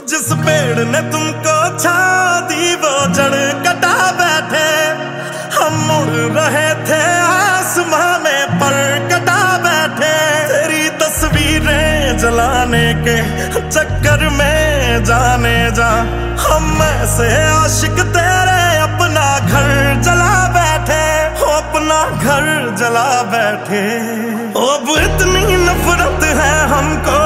जिस पेड़ ने तुमको छा दी वो जड़ कटा बैठे। हम मुड़ रहे थे आसमां में पर कटा बैठे। तेरी तस्वीरें जलाने के चक्कर में जाने जा हम ऐसे आशिक तेरे अपना घर जला बैठे। हो अपना घर जला बैठे। अब इतनी नफरत है हमको